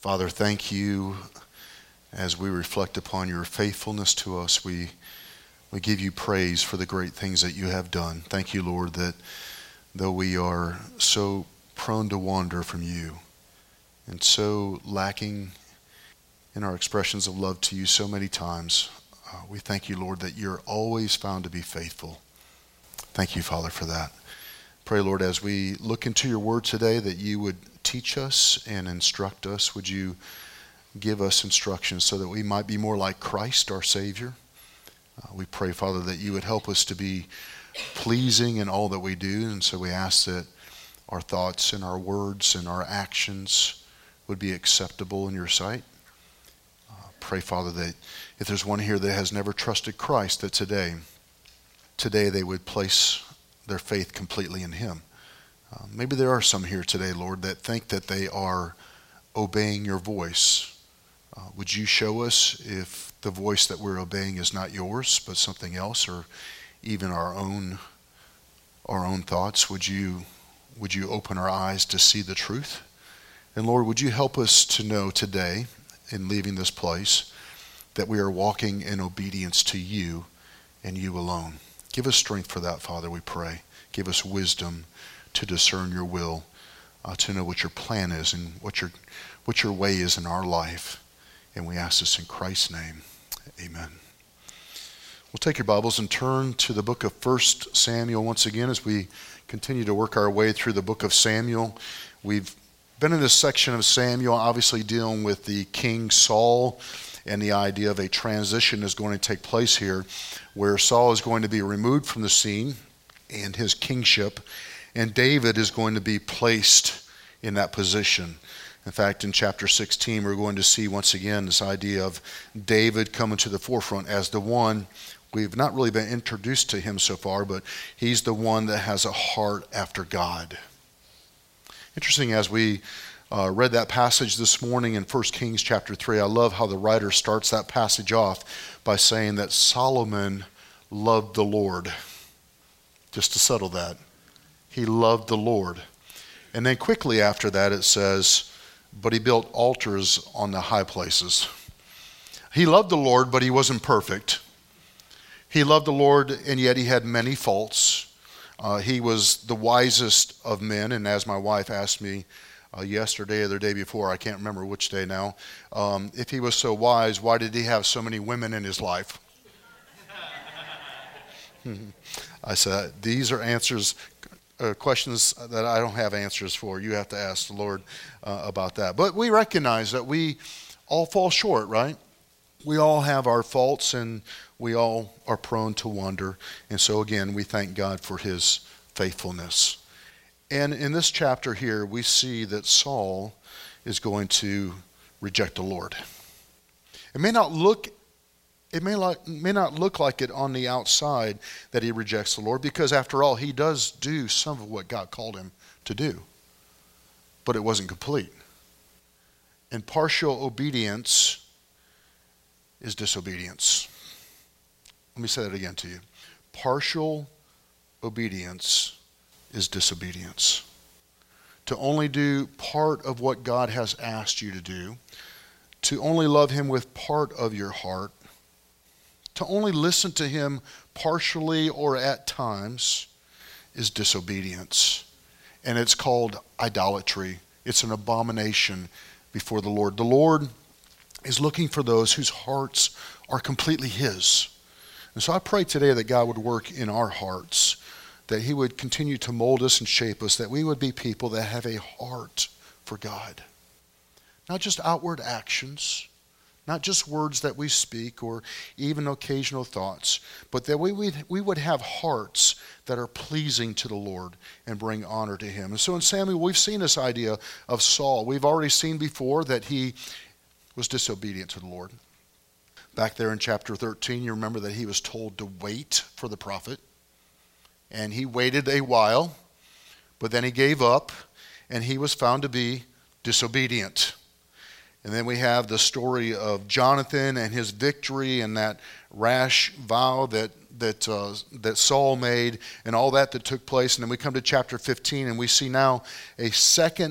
Father, thank you as we reflect upon your faithfulness to us. We give you praise for the great things that you have done. Thank you, Lord, that though we are so prone to wander from you and so lacking in our expressions of love to you so many times, we thank you, Lord, that you're always found to be faithful. Thank you, Father, for that. Pray, Lord, as we look into your word today, that you would teach us and instruct us. Would you give us instructions so that we might be more like Christ, our Savior? We pray, Father, that you would help us to be pleasing in all that we do. And so we ask that our thoughts and our words and our actions would be acceptable in your sight. Pray, Father, that if there's one here that has never trusted Christ, that today they would place their faith completely in him. Maybe there are some here today, Lord, that think that they are obeying your voice. Would you show us if the voice that we're obeying is not yours, but something else, or even our own thoughts? Would you open our eyes to see the truth? And Lord, would you help us to know today, in leaving this place, that we are walking in obedience to you and you alone. Give us strength for that, Father, we pray. Give us wisdom to discern your will, to know what your plan is and what your way is in our life. And we ask this in Christ's name. Amen. We'll take your Bibles and turn to the book of 1 Samuel once again as we continue to work our way through the book of Samuel. We've been in this section of Samuel, obviously dealing with the King Saul, and the idea of a transition is going to take place here, where Saul is going to be removed from the scene and his kingship, and David is going to be placed in that position. In fact, in chapter 16, we're going to see once again this idea of David coming to the forefront as the one. We've not really been introduced to him so far, but he's the one that has a heart after God. Interesting, as we read that passage this morning in 1 Kings chapter 3, I love how the writer starts that passage off by saying that Solomon loved the Lord. Just to settle that. He loved the Lord. And then quickly after that it says, but he built altars on the high places. He loved the Lord, but he wasn't perfect. He loved the Lord, and yet he had many faults. He was the wisest of men, and as my wife asked me yesterday or the day before, I can't remember which day now, if he was so wise, why did he have so many women in his life? I said, these are questions that I don't have answers for. You have to ask the Lord about that. But we recognize that we all fall short, right? We all have our faults, and we all are prone to wander. And so again, we thank God for his faithfulness. And in this chapter here, we see that Saul is going to reject the Lord. It may not look like it on the outside that he rejects the Lord, because after all, he does do some of what God called him to do. But it wasn't complete. And partial obedience is disobedience. Let me say that again to you. Partial obedience is disobedience. To only do part of what God has asked you to do, to only love him with part of your heart, to only listen to him partially or at times is disobedience. And it's called idolatry. It's an abomination before the Lord. The Lord is looking for those whose hearts are completely his. And so I pray today that God would work in our hearts, that he would continue to mold us and shape us, that we would be people that have a heart for God. Not just outward actions, not just words that we speak or even occasional thoughts, but that we would have hearts that are pleasing to the Lord and bring honor to him. And so in Samuel, we've seen this idea of Saul. We've already seen before that he was disobedient to the Lord. Back there in chapter 13, you remember that he was told to wait for the prophet. And he waited a while, but then he gave up, and he was found to be disobedient. And then we have the story of Jonathan and his victory and that rash vow that Saul made and all that took place. And then we come to chapter 15, and we see now a second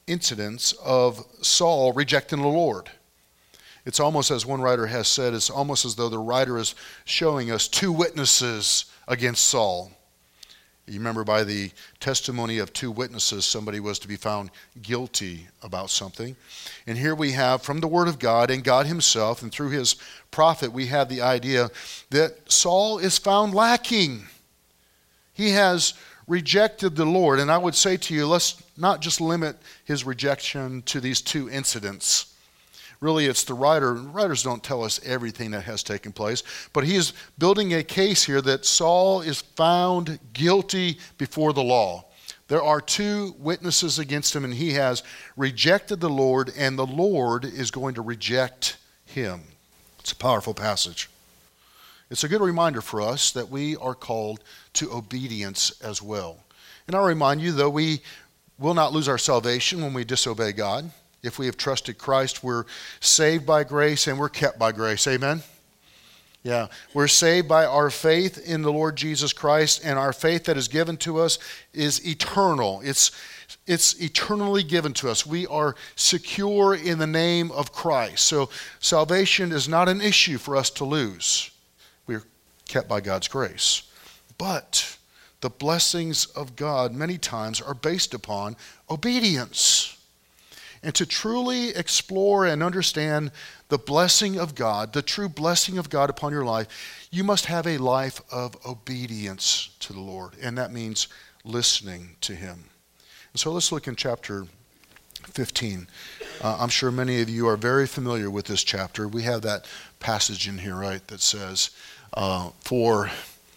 incidents of Saul rejecting the Lord. It's almost, as one writer has said, it's almost as though the writer is showing us two witnesses against Saul. You remember, by the testimony of two witnesses, somebody was to be found guilty about something. And here we have, from the Word of God and God himself and through his prophet, we have the idea that Saul is found lacking. He has rejected the Lord. And I would say to you, let's not just limit his rejection to these two incidents. Really, it's the writer. Writers don't tell us everything that has taken place, but he is building a case here that Saul is found guilty before the law. There are two witnesses against him, and he has rejected the Lord, and the Lord is going to reject him. It's a powerful passage. It's a good reminder for us that we are called to obedience as well. And I'll remind you, though, we will not lose our salvation when we disobey God. If we have trusted Christ, we're saved by grace and we're kept by grace. Amen? Yeah. We're saved by our faith in the Lord Jesus Christ, and our faith that is given to us is eternal. It's eternally given to us. We are secure in the name of Christ. So salvation is not an issue for us to lose. We're kept by God's grace. But the blessings of God many times are based upon obedience. And to truly explore and understand the blessing of God, the true blessing of God upon your life, you must have a life of obedience to the Lord. And that means listening to him. And so let's look in chapter 15. I'm sure many of you are very familiar with this chapter. We have that passage in here, right, that says, for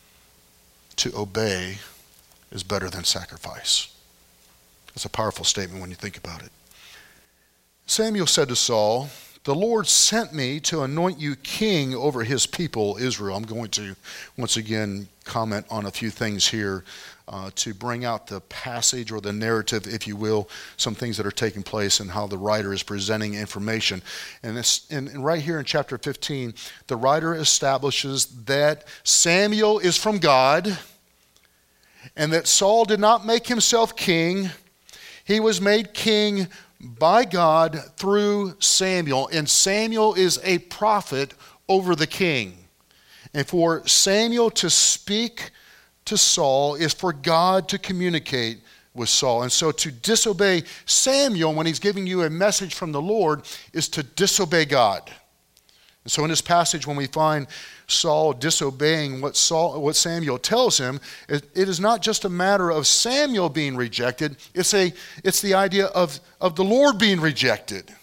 to obey is better than sacrifice. That's a powerful statement when you think about it. Samuel said to Saul, "The Lord sent me to anoint you king over his people, Israel." I'm going to once again comment on a few things here to bring out the passage or the narrative, if you will, some things that are taking place and how the writer is presenting information. And right here in chapter 15, the writer establishes that Samuel is from God and that Saul did not make himself king. He was made king by God through Samuel, and Samuel is a prophet over the king. And for Samuel to speak to Saul is for God to communicate with Saul. And so to disobey Samuel when he's giving you a message from the Lord is to disobey God. And so in this passage, when we find Saul disobeying what Samuel tells him, it is not just a matter of Samuel being rejected. It's the idea of the Lord being rejected.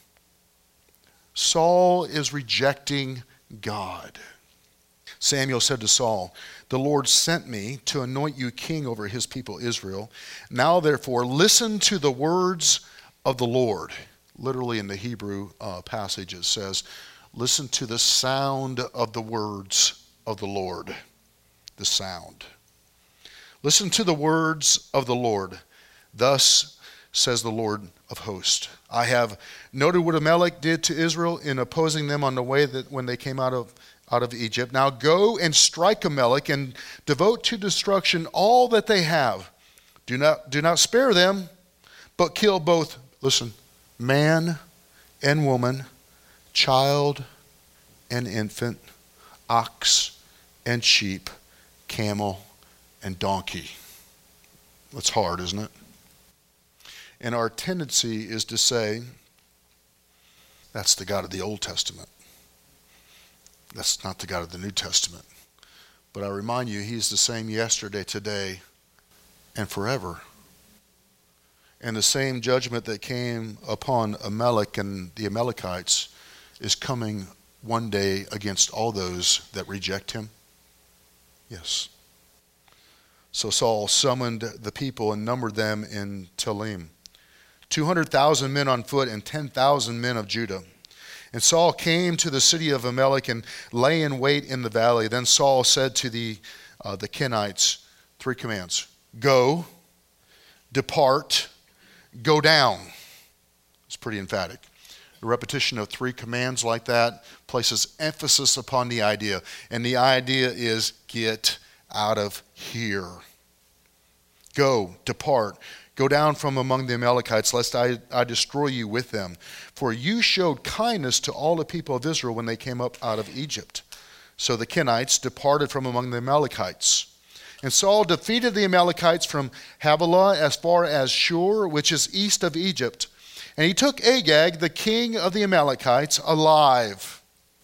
Saul is rejecting God. Samuel said to Saul, "The Lord sent me to anoint you king over his people Israel. Now therefore listen to the words of the Lord." Literally in the Hebrew passage it says, listen to the sound of the words of the Lord. The sound. Listen to the words of the Lord. Thus says the Lord of hosts, "I have noted what Amalek did to Israel in opposing them on the way that when they came out of Egypt. Now go and strike Amalek and devote to destruction all that they have. Do not spare them, but kill both," listen, "man and woman, child and infant, ox and sheep, camel and donkey." That's hard, isn't it? And our tendency is to say, that's the God of the Old Testament. That's not the God of the New Testament. But I remind you, he's the same yesterday, today, and forever. And the same judgment that came upon Amalek and the Amalekites is coming one day against all those that reject him. Yes. So Saul summoned the people and numbered them in Telem, 200,000 men on foot and 10,000 men of Judah. And Saul came to the city of Amalek and lay in wait in the valley. Then Saul said to the Kenites, 3 commands: go, depart, go down. It's pretty emphatic. The repetition of 3 commands like that places emphasis upon the idea. And the idea is get out of here. Go, depart, Go down from among the Amalekites, lest I destroy you with them. For you showed kindness to all the people of Israel when they came up out of Egypt. So the Kenites departed from among the Amalekites. And Saul defeated the Amalekites from Havilah as far as Shur, which is east of Egypt. And he took Agag, the king of the Amalekites, alive.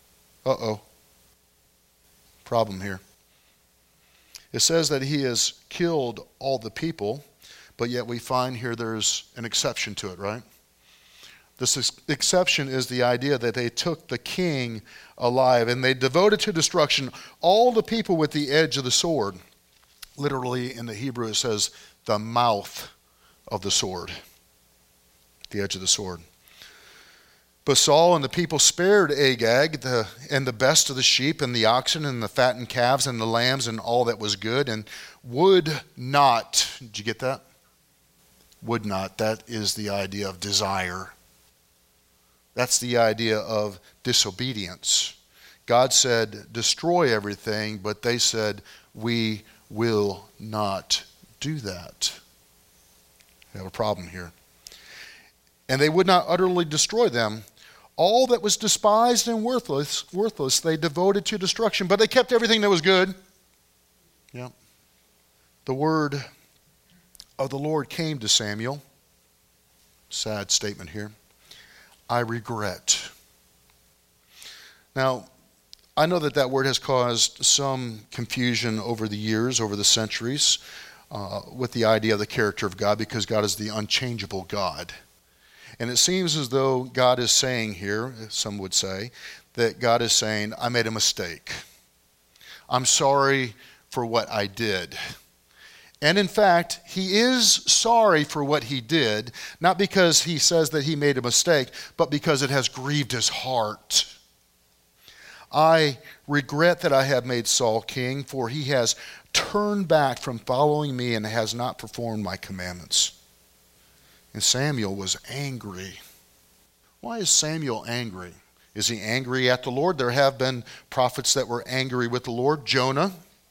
Problem here. It says that he has killed all the people, but yet we find here there's an exception to it, right? This exception is the idea that they took the king alive and they devoted to destruction all the people with the edge of the sword. Literally in the Hebrew it says the mouth of the sword, the edge of the sword. But Saul and the people spared Agag and the best of the sheep and the oxen and the fattened calves and the lambs and all that was good, and would not, did you get that? Would not, that is the idea of desire. That's the idea of disobedience. God said, destroy everything, but they said, we will not do that. We have a problem here. And they would not utterly destroy them. All that was despised and worthless, they devoted to destruction. But they kept everything that was good. Yeah. The word of the Lord came to Samuel. Sad statement here. I regret. Now, I know that word has caused some confusion over the years, over the centuries, with the idea of the character of God, because God is the unchangeable God. And it seems as though God is saying here, some would say, that God is saying, I made a mistake. I'm sorry for what I did. And in fact, he is sorry for what he did, not because he says that he made a mistake, but because it has grieved his heart. I regret that I have made Saul king, for he has turned back from following me and has not performed my commandments. And Samuel was angry. Why is Samuel angry? Is he angry at the Lord? There have been prophets that were angry with the Lord. Jonah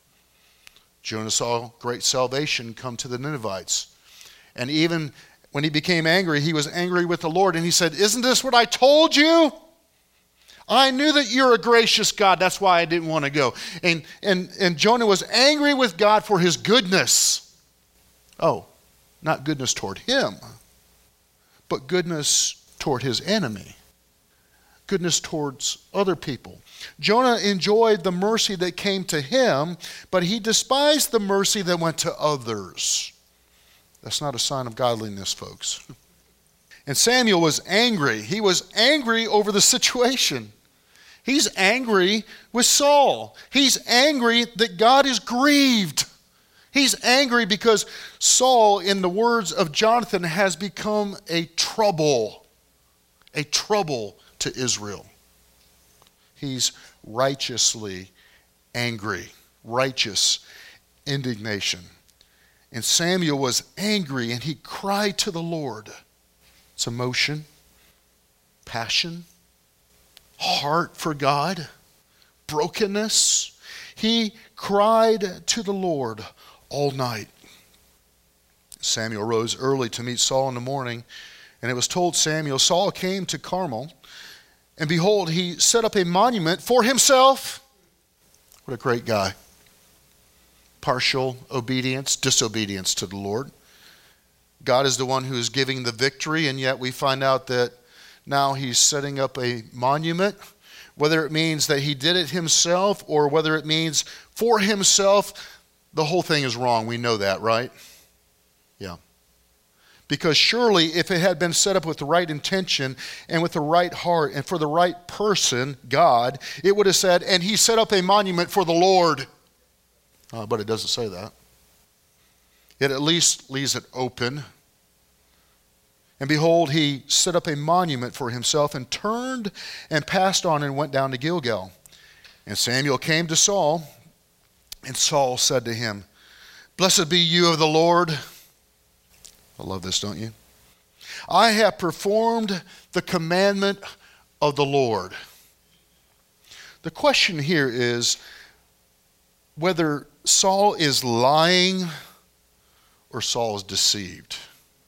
saw great salvation come to the Ninevites. And even when he became angry, he was angry with the Lord. And he said, isn't this what I told you? I knew that you're a gracious God. That's why I didn't want to go. And Jonah was angry with God for his goodness. Oh, not goodness toward him, but goodness toward his enemy. Goodness towards other people. Jonah enjoyed the mercy that came to him, but he despised the mercy that went to others. That's not a sign of godliness, folks. And Samuel was angry. He was angry over the situation. He's angry with Saul. He's angry that God is grieved. He's angry because Saul, in the words of Jonathan, has become a trouble to Israel. He's righteously angry, righteous indignation. And Samuel was angry and he cried to the Lord. It's emotion, passion, heart for God, brokenness. He cried to the Lord all night. Samuel rose early to meet Saul in the morning, and it was told Samuel, Saul came to Carmel, and behold, he set up a monument for himself. What a great guy. Partial obedience, disobedience to the Lord. God is the one who is giving the victory, and yet we find out that now he's setting up a monument, whether it means that he did it himself or whether it means for himself. The whole thing is wrong. We know that, right? Yeah. Because surely if it had been set up with the right intention and with the right heart and for the right person, God, it would have said, and he set up a monument for the Lord. But it doesn't say that. It at least leaves it open. And behold, he set up a monument for himself and turned and passed on and went down to Gilgal. And Samuel came to Saul, and Saul said to him, Blessed be you of the Lord. I love this, don't you? I have performed the commandment of the Lord. The question here is whether Saul is lying or Saul is deceived.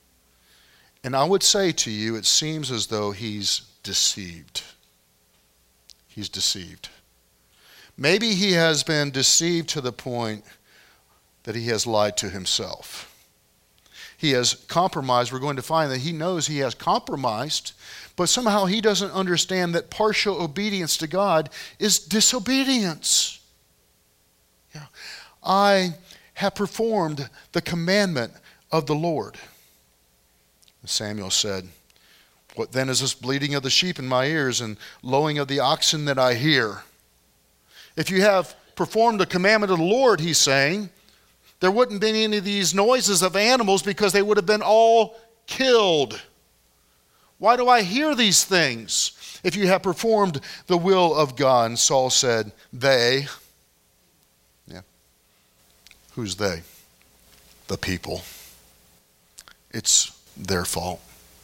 And I would say to you, it seems as though he's deceived. He's deceived. Maybe he has been deceived to the point that he has lied to himself. He has compromised. We're going to find that he knows he has compromised, but somehow he doesn't understand that partial obedience to God is disobedience. Yeah. I have performed the commandment of the Lord. Samuel said, what then is this bleating of the sheep in my ears and lowing of the oxen that I hear? If you have performed the commandment of the Lord, he's saying, there wouldn't be any of these noises of animals because they would have been all killed. Why do I hear these things if you have performed the will of God? And Saul said, they. Yeah. Who's they? The people. It's their fault.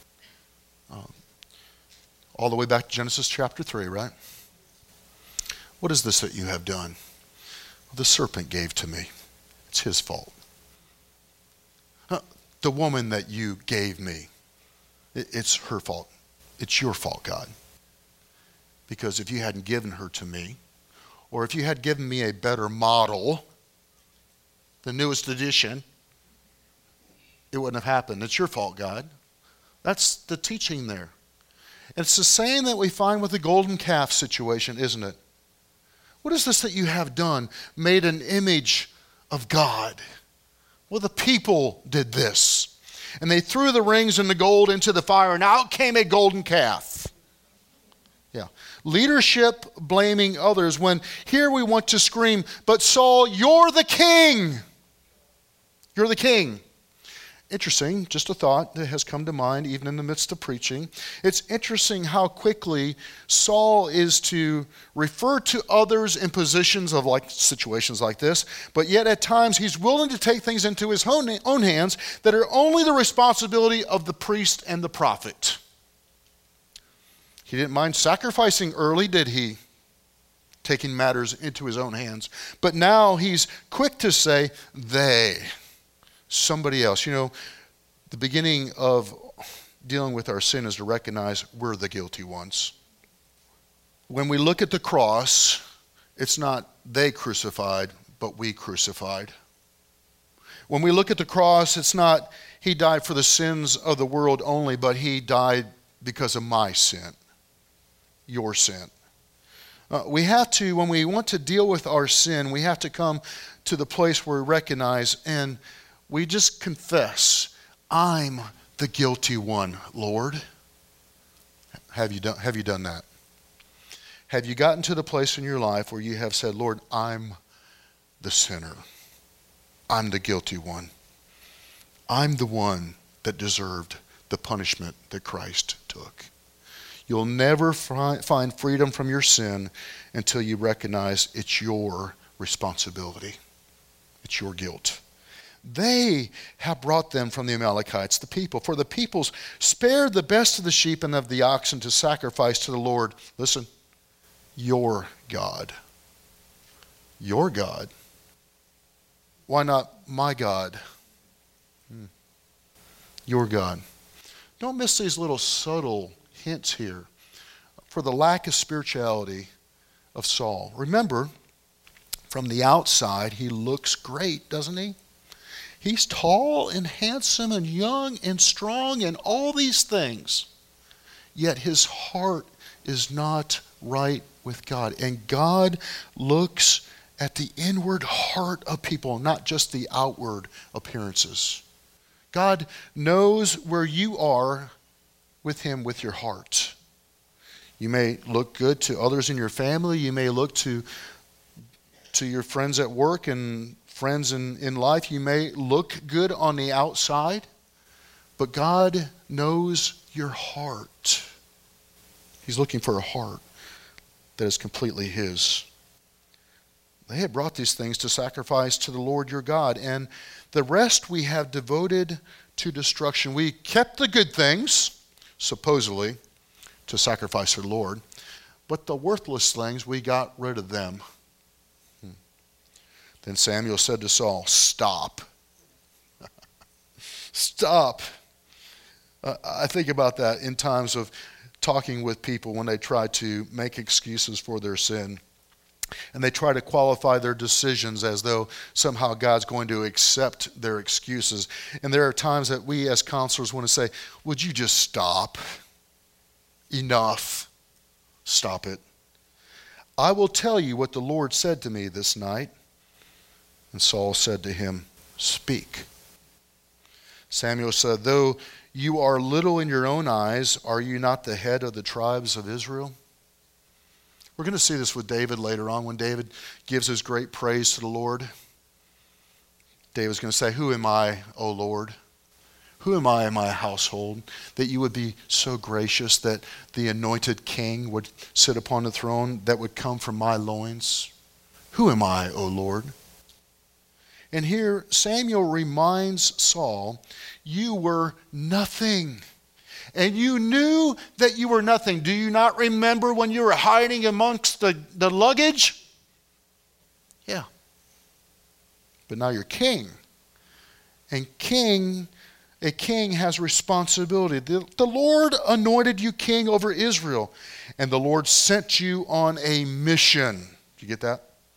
All the way back to Genesis chapter 3, right? What is this that you have done? The serpent gave to me. It's his fault. The woman that you gave me, it's her fault. It's your fault, God. Because if you hadn't given her to me, or if you had given me a better model, the newest edition, it wouldn't have happened. It's your fault, God. That's the teaching there. It's the same that we find with the golden calf situation, isn't it? What is this that you have done? Made an image of God. Well, the people did this. And they threw the rings and the gold into the fire, and out came a golden calf. Yeah. Leadership blaming others when here we want to scream, but Saul, you're the king. You're the king. Interesting, just a thought that has come to mind even in the midst of preaching. It's interesting how quickly Saul is to refer to others in positions of like situations like this, but yet at times he's willing to take things into his own hands that are only the responsibility of the priest and the prophet. He didn't mind sacrificing early, did he? Taking matters into his own hands. But now he's quick to say, they. Somebody else. You know, the beginning of dealing with our sin is to recognize we're the guilty ones. When we look at the cross, it's not they crucified, but we crucified. When we look at the cross, it's not he died for the sins of the world only, but he died because of my sin, your sin. We have to, when we want to deal with our sin, we have to come to the place where we recognize and we just confess, I'm the guilty one, Lord. Have you done that? Have you gotten to the place in your life where you have said, Lord, I'm the sinner. I'm the guilty one. I'm the one that deserved the punishment that Christ took. You'll never find freedom from your sin until you recognize it's your responsibility. It's your guilt. They have brought them from the Amalekites, the people. For the peoples spared the best of the sheep and of the oxen to sacrifice to the Lord. Listen, your God. Your God. Why not my God? Your God. Don't miss these little subtle hints here for the lack of spirituality of Saul. Remember, from the outside, he looks great, doesn't he? He's tall and handsome and young and strong and all these things. Yet his heart is not right with God. And God looks at the inward heart of people, not just the outward appearances. God knows where you are with him with your heart. You may look good to others in your family. You may look to your friends at work and friends in life. You may look good on the outside, but God knows your heart. He's looking for a heart that is completely his. They had brought these things to sacrifice to the Lord your God, and the rest we have devoted to destruction. We kept the good things, supposedly, to sacrifice to the Lord, but the worthless things, we got rid of them. Then Samuel said to Saul, stop. Stop. I think about that in times of talking with people when they try to make excuses for their sin. And they try to qualify their decisions as though somehow God's going to accept their excuses. And there are times that we as counselors want to say, would you just stop? Enough. Stop it. I will tell you what the Lord said to me this night. And Saul said to him, speak. Samuel said, though you are little in your own eyes, are you not the head of the tribes of Israel? We're going to see this with David later on when David gives his great praise to the Lord. David's going to say, who am I, O Lord? Who am I in my household that you would be so gracious that the anointed king would sit upon the throne that would come from my loins? Who am I, O Lord? And here Samuel reminds Saul, you were nothing. And you knew that you were nothing. Do you not remember when you were hiding amongst the luggage? Yeah. But now you're king. And a king has responsibility. The Lord anointed you king over Israel. And the Lord sent you on a mission. Did you get that?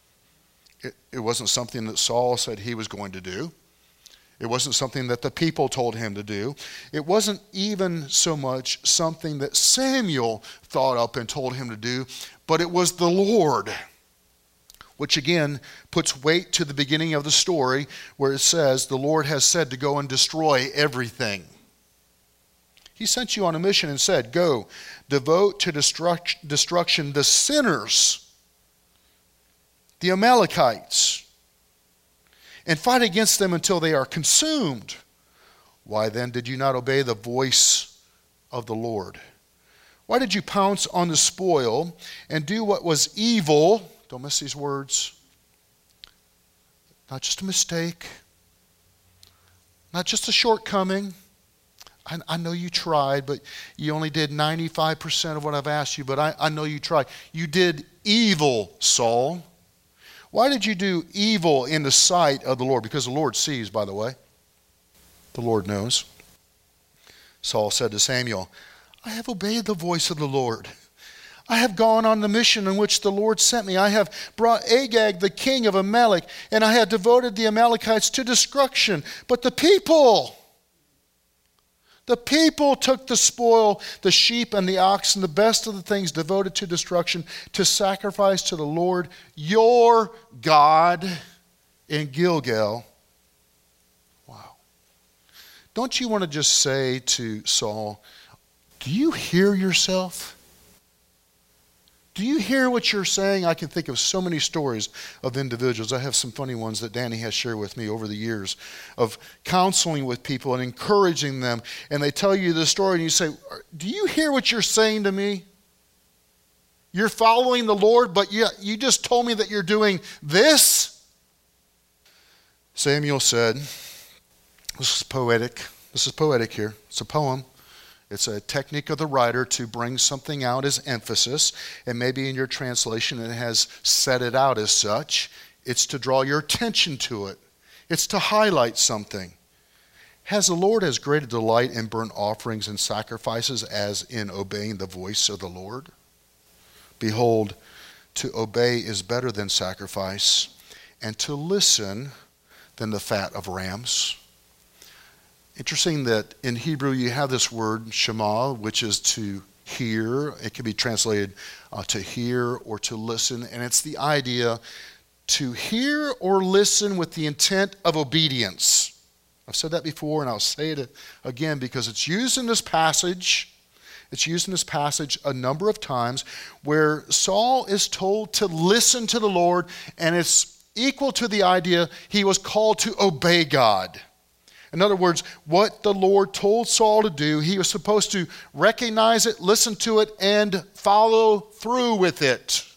It wasn't something that Saul said he was going to do. It wasn't something that the people told him to do. It wasn't even so much something that Samuel thought up and told him to do, but it was the Lord, which again puts weight to the beginning of the story where it says the Lord has said to go and destroy everything. He sent you on a mission and said, go, devote to destruction the sinners, the Amalekites, and fight against them until they are consumed. Why then did you not obey the voice of the Lord? Why did you pounce on the spoil and do what was evil? Don't miss these words. Not just a mistake, not just a shortcoming. I know you tried, but you only did 95% of what I've asked you, but I know you tried. You did evil, Saul. Why did you do evil in the sight of the Lord? Because the Lord sees, by the way. The Lord knows. Saul said to Samuel, I have obeyed the voice of the Lord. I have gone on the mission in which the Lord sent me. I have brought Agag, the king of Amalek, and I have devoted the Amalekites to destruction. But the people took the spoil, the sheep and the oxen, the best of the things devoted to destruction, to sacrifice to the Lord your God in Gilgal. Wow. Don't you want to just say to Saul, do you hear yourself? Do you hear what you're saying? I can think of so many stories of individuals. I have some funny ones that Danny has shared with me over the years of counseling with people and encouraging them. And they tell you the story and you say, do you hear what you're saying to me? You're following the Lord, but you just told me that you're doing this? Samuel said, this is poetic. This is poetic here. It's a poem. It's a technique of the writer to bring something out as emphasis, and maybe in your translation it has set it out as such. It's to draw your attention to it. It's to highlight something. Has the Lord as great a delight in burnt offerings and sacrifices as in obeying the voice of the Lord? Behold, to obey is better than sacrifice, and to listen than the fat of rams. Interesting that in Hebrew you have this word shema, which is to hear. It can be translated to hear or to listen, and it's the idea to hear or listen with the intent of obedience. I've said that before, and I'll say it again because it's used in this passage. It's used in this passage a number of times where Saul is told to listen to the Lord, and it's equal to the idea he was called to obey God. In other words, what the Lord told Saul to do, he was supposed to recognize it, listen to it, and follow through with it.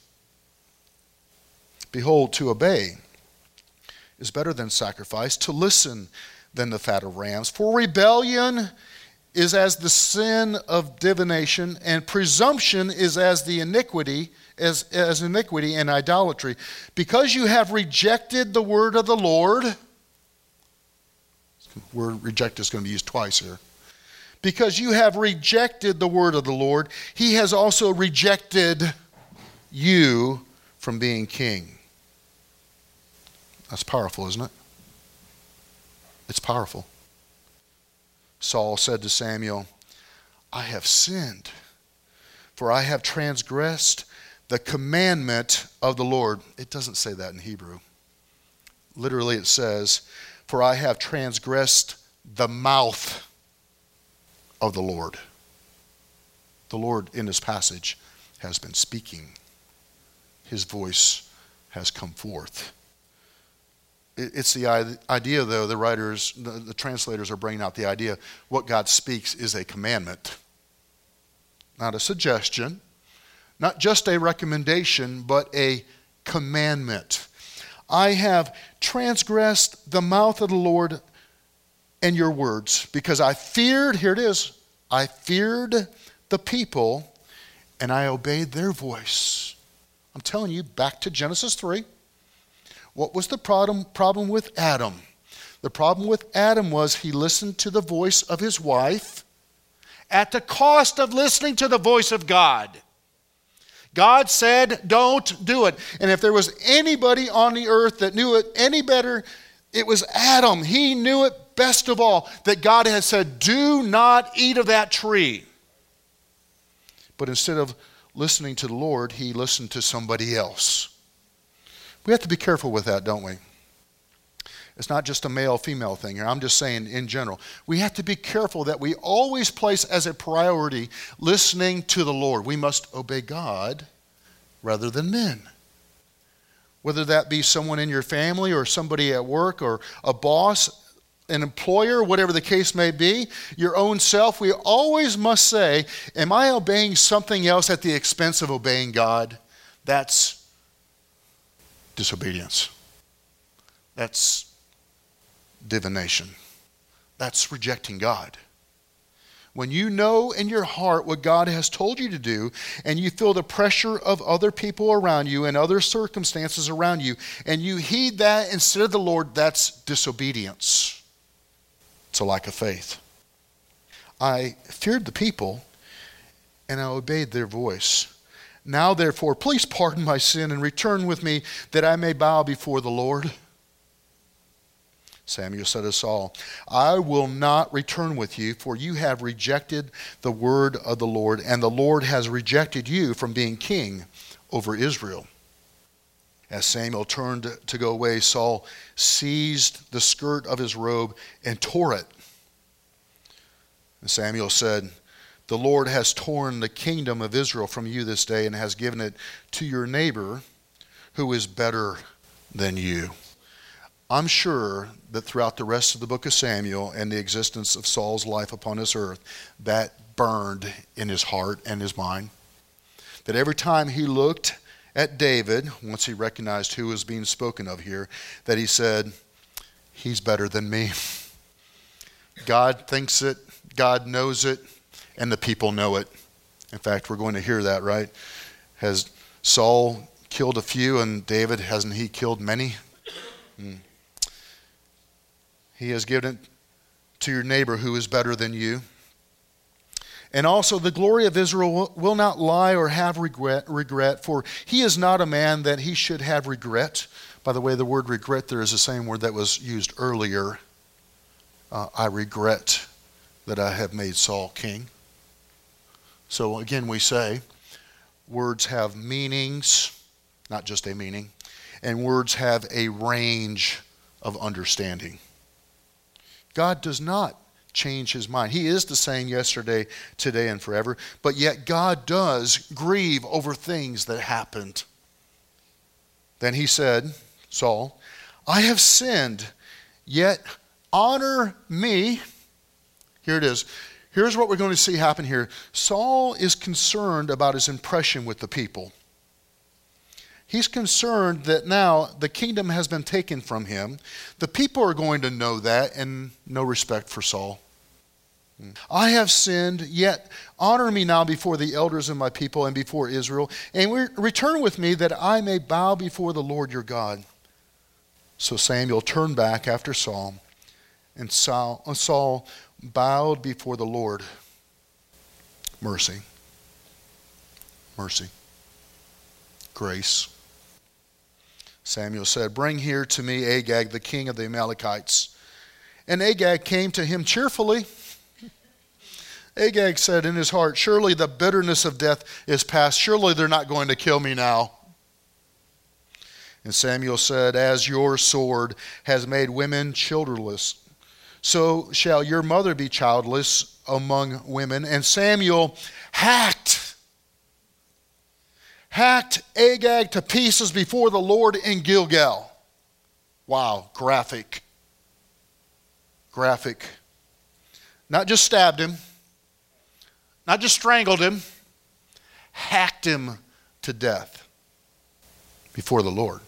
Behold, to obey is better than sacrifice, to listen than the fat of rams. For rebellion is as the sin of divination, and presumption is as the iniquity, as iniquity and idolatry. Because you have rejected the word of the Lord. Word reject is going to be used twice here. Because you have rejected the word of the Lord, he has also rejected you from being king. That's powerful, isn't it? It's powerful. Saul said to Samuel, I have sinned, for I have transgressed the commandment of the Lord. It doesn't say that in Hebrew. Literally it says, for I have transgressed the mouth of the Lord. The Lord in this passage has been speaking. His voice has come forth. It's the idea, though, the writers, the translators are bringing out the idea, what God speaks is a commandment. Not a suggestion, not just a recommendation, but a commandment. I have transgressed the mouth of the Lord and your words, because I feared, here it is, I feared the people and I obeyed their voice. I'm telling you, back to Genesis 3. What was the problem with Adam? The problem with Adam was he listened to the voice of his wife at the cost of listening to the voice of God. God said, don't do it. And if there was anybody on the earth that knew it any better, it was Adam. He knew it best of all, that God had said, do not eat of that tree. But instead of listening to the Lord, he listened to somebody else. We have to be careful with that, don't we? It's not just a male-female thing here. I'm just saying in general. We have to be careful that we always place as a priority listening to the Lord. We must obey God rather than men. Whether that be someone in your family or somebody at work or a boss, an employer, whatever the case may be, your own self, we always must say, am I obeying something else at the expense of obeying God? That's disobedience. That's divination. That's rejecting God. When you know in your heart what God has told you to do, and you feel the pressure of other people around you and other circumstances around you, and you heed that instead of the Lord, that's disobedience. It's a lack of faith. I feared the people, and I obeyed their voice. Now, therefore, please pardon my sin and return with me that I may bow before the Lord. Samuel said to Saul, I will not return with you, for you have rejected the word of the Lord, and the Lord has rejected you from being king over Israel. As Samuel turned to go away, Saul seized the skirt of his robe and tore it. And Samuel said, the Lord has torn the kingdom of Israel from you this day and has given it to your neighbor who is better than you. I'm sure that throughout the rest of the book of Samuel and the existence of Saul's life upon this earth, that burned in his heart and his mind. That every time he looked at David, once he recognized who was being spoken of here, that he said, he's better than me. God thinks it, God knows it, and the people know it. In fact, we're going to hear that, right? Has Saul killed a few and David, hasn't he killed many? He has given it to your neighbor who is better than you. And also the glory of Israel will not lie or have regret, for he is not a man that he should have regret. By the way, the word regret there is the same word that was used earlier. I regret that I have made Saul king. So again, we say words have meanings, not just a meaning, and words have a range of understanding. God does not change his mind. He is the same yesterday, today, and forever, but yet God does grieve over things that happened. Then he said, Saul, I have sinned, yet honor me. Here it is. Here's what we're going to see happen here. Saul is concerned about his impression with the people. He's concerned that now the kingdom has been taken from him. The people are going to know that, and no respect for Saul. I have sinned, yet honor me now before the elders of my people and before Israel, and return with me that I may bow before the Lord your God. So Samuel turned back after Saul, and Saul bowed before the Lord. Mercy. Mercy. Grace. Samuel said, "Bring here to me Agag, the king of the Amalekites." And Agag came to him cheerfully. Agag said in his heart, "Surely the bitterness of death is past. Surely they're not going to kill me now." And Samuel said, "As your sword has made women childless, so shall your mother be childless among women." And Samuel hacked Agag to pieces before the Lord in Gilgal. Wow, graphic. Graphic. Not just stabbed him, not just strangled him, hacked him to death before the Lord.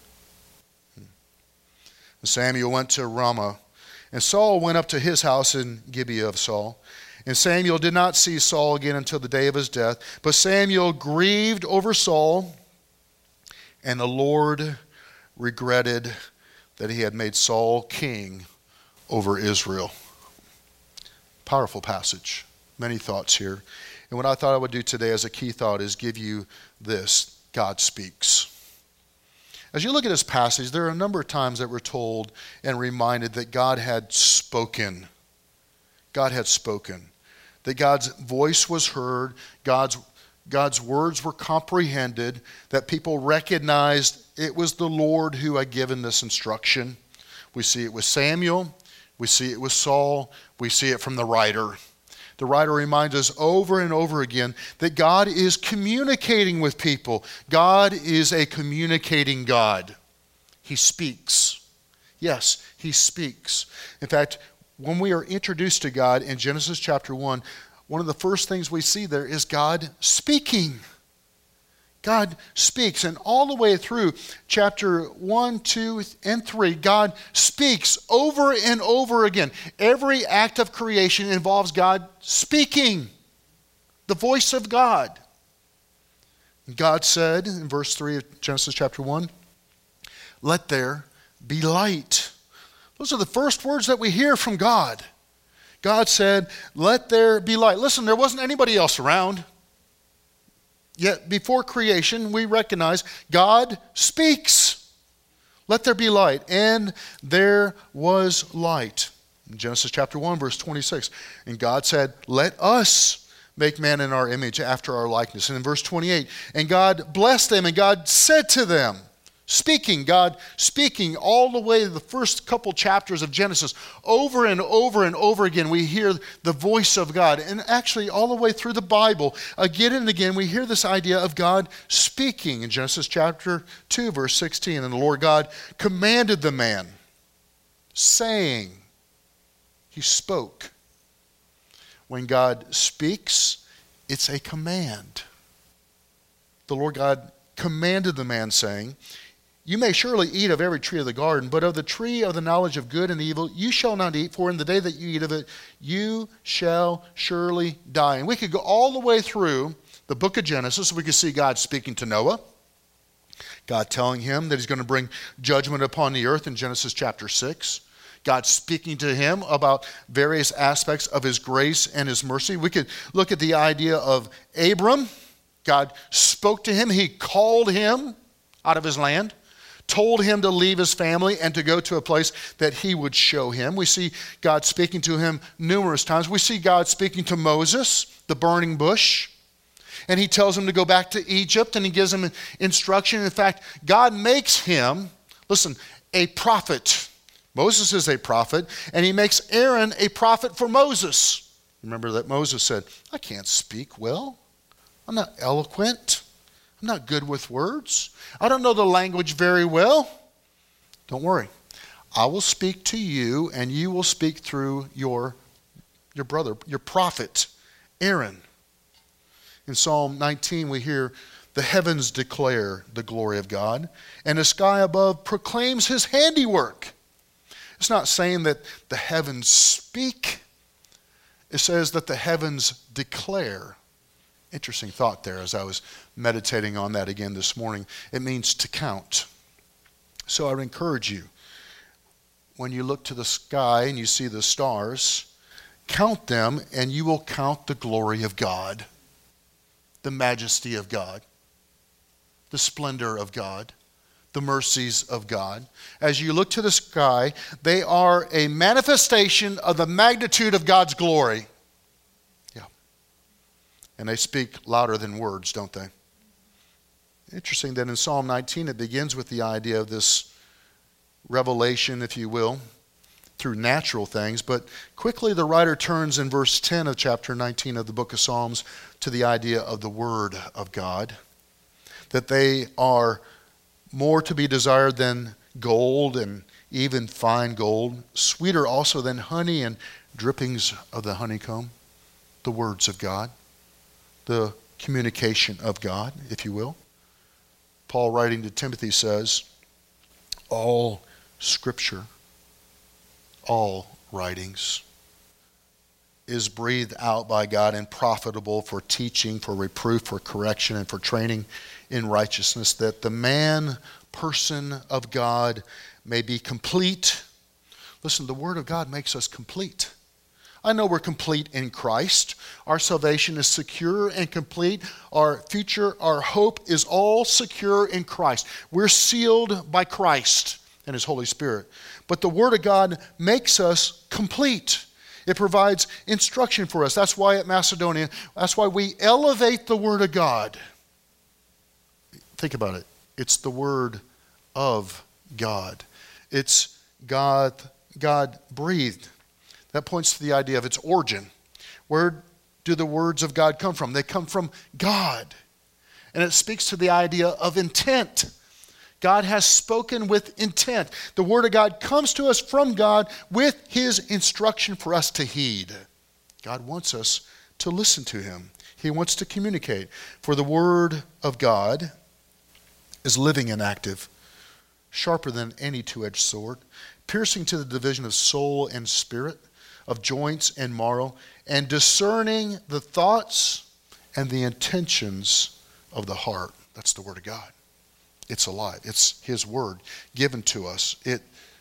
And Samuel went to Ramah, and Saul went up to his house in Gibeah of Saul. And Samuel did not see Saul again until the day of his death. But Samuel grieved over Saul, and the Lord regretted that he had made Saul king over Israel. Powerful passage. Many thoughts here. And what I thought I would do today as a key thought is give you this: God speaks. As you look at this passage, there are a number of times that we're told and reminded that God had spoken. God had spoken. That God's voice was heard, God's words were comprehended, that people recognized it was the Lord who had given this instruction. We see it with Samuel, we see it with Saul, we see it from the writer. The writer reminds us over and over again that God is communicating with people. God is a communicating God. He speaks. Yes, he speaks. In fact, when we are introduced to God in Genesis chapter 1, one of the first things we see there is God speaking. God speaks. And all the way through chapter 1, 2, and 3, God speaks over and over again. Every act of creation involves God speaking. The voice of God. God said in verse 3 of Genesis chapter 1, "Let there be light." Those are the first words that we hear from God. God said, "Let there be light." Listen, there wasn't anybody else around. Yet before creation, we recognize God speaks. Let there be light. And there was light. In Genesis chapter 1, verse 26. And God said, "Let us make man in our image after our likeness." And in verse 28, and God blessed them, and God said to them, God speaking all the way to the first couple chapters of Genesis, over and over and over again, we hear the voice of God. And actually, all the way through the Bible, again and again, we hear this idea of God speaking. In Genesis chapter 2, verse 16, and the Lord God commanded the man, saying, he spoke. When God speaks, it's a command. The Lord God commanded the man, saying, "You may surely eat of every tree of the garden, but of the tree of the knowledge of good and evil you shall not eat, for in the day that you eat of it, you shall surely die." And we could go all the way through the book of Genesis. We could see God speaking to Noah, God telling him that he's going to bring judgment upon the earth in Genesis chapter 6. God speaking to him about various aspects of his grace and his mercy. We could look at the idea of Abram. God spoke to him. He called him out of his land, told him to leave his family and to go to a place that he would show him. We see God speaking to him numerous times. We see God speaking to Moses, the burning bush, and he tells him to go back to Egypt, and he gives him instruction. In fact, God makes him, listen, a prophet. Moses is a prophet, and he makes Aaron a prophet for Moses. Remember that Moses said, "I can't speak well. I'm not eloquent. I'm not good with words. I don't know the language very well." Don't worry. I will speak to you, and you will speak through your brother, your prophet, Aaron. In Psalm 19, we hear, "The heavens declare the glory of God, and the sky above proclaims his handiwork." It's not saying that the heavens speak. It says that the heavens declare. Interesting thought there as I was meditating on that again this morning. It means to count. So I would encourage you, when you look to the sky and you see the stars, Count them, and you will count the glory of God, the majesty of God, the splendor of God, the mercies of God. As you look to the sky, they are a manifestation of the magnitude of God's glory. Yeah. And they speak louder than words, don't they? Interesting that in Psalm 19 it begins with the idea of this revelation, if you will, through natural things, but quickly the writer turns in verse 10 of chapter 19 of the book of Psalms to the idea of the Word of God, that they are more to be desired than gold and even fine gold, sweeter also than honey and drippings of the honeycomb, the words of God, the communication of God, if you will. Paul, writing to Timothy, says, all Scripture, all writings, is breathed out by God and profitable for teaching, for reproof, for correction, and for training in righteousness, that the person of God may be complete. Listen, the Word of God makes us complete. I know we're complete in Christ. Our salvation is secure and complete. Our future, our hope is all secure in Christ. We're sealed by Christ and His Holy Spirit. But the Word of God makes us complete. It provides instruction for us. That's why at Macedonia, that's why we elevate the Word of God. Think about it. It's the Word of God. It's God breathed. That points to the idea of its origin. Where do the words of God come from? They come from God. And it speaks to the idea of intent. God has spoken with intent. The Word of God comes to us from God with His instruction for us to heed. God wants us to listen to Him. He wants to communicate. For the Word of God is living and active, sharper than any two-edged sword, piercing to the division of soul and spirit, of joints and marrow, and discerning the thoughts and the intentions of the heart. That's the Word of God. It's alive. It's His Word given to us. It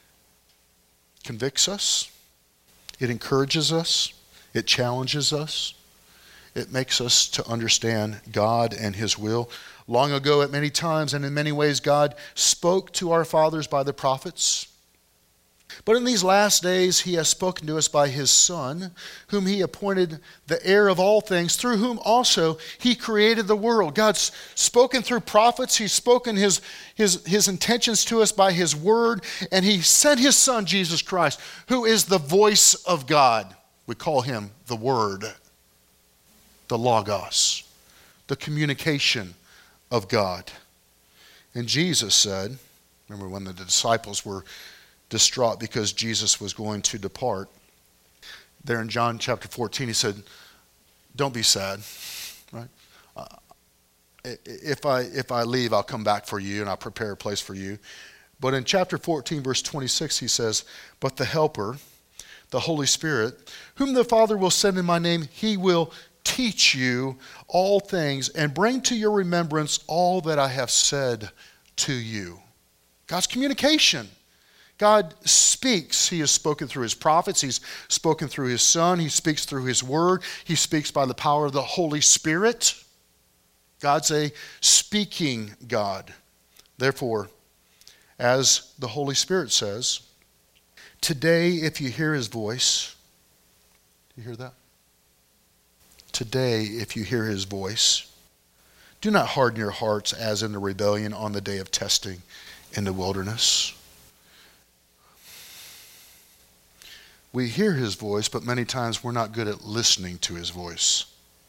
convicts us. It encourages us. It challenges us. It makes us to understand God and His will. Long ago, at many times and in many ways, God spoke to our fathers by the prophets. But in these last days, He has spoken to us by His Son, whom He appointed the heir of all things, through whom also He created the world. God's spoken through prophets. He's spoken His intentions to us by His Word, and He sent His Son, Jesus Christ, who is the voice of God. We call Him the Word, the Logos, the communication of God. And Jesus said, remember when the disciples were distraught because Jesus was going to depart. There in John chapter 14, He said, don't be sad, right? If I leave, I'll come back for you and I'll prepare a place for you. But in chapter 14, verse 26, He says, but the Helper, the Holy Spirit, whom the Father will send in my name, He will teach you all things and bring to your remembrance all that I have said to you. God's communication. God speaks. He has spoken through His prophets. He's spoken through His Son. He speaks through His Word. He speaks by the power of the Holy Spirit. God's a speaking God. Therefore, as the Holy Spirit says, today if you hear His voice, do you hear that? Today if you hear His voice, do not harden your hearts as in the rebellion on the day of testing in the wilderness. We hear His voice, but many times we're not good at listening to His voice.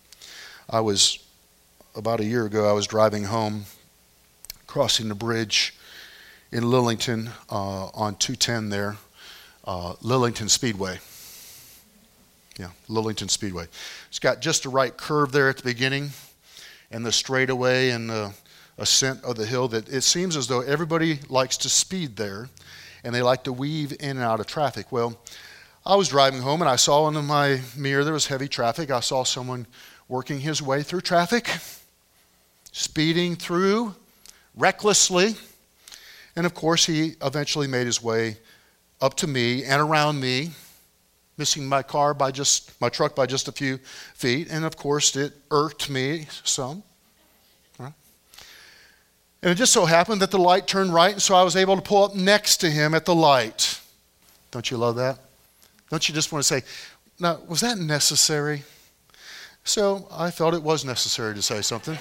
About a year ago, I was driving home, crossing the bridge in Lillington on 210 there, Lillington Speedway. Yeah, Lillington Speedway. It's got just the right curve there at the beginning and the straightaway and the ascent of the hill that it seems as though everybody likes to speed there and they like to weave in and out of traffic. Well, I was driving home and I saw in my mirror there was heavy traffic. I saw someone working his way through traffic, speeding through recklessly. And of course, he eventually made his way up to me and around me. missing my truck by just a few feet. And of course, it irked me some. Right? And it just so happened that the light turned right, and so I was able to pull up next to him at the light. Don't you love that? Don't you just want to say, now, was that necessary? So I felt it was necessary to say something.